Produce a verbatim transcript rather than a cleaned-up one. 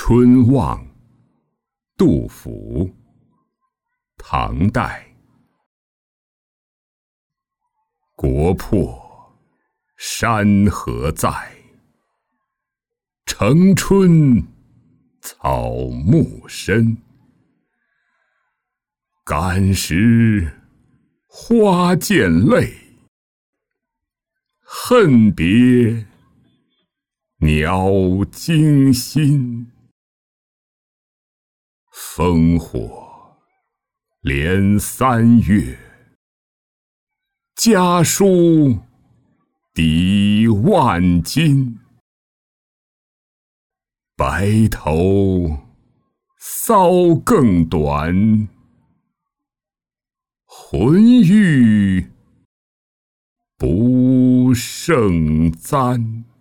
春望，杜甫，唐代。国破山河在，城春草木深。感时花溅泪，恨别鸟惊心。烽火连三月，家书抵万金。白头搔更短，浑欲不胜簪。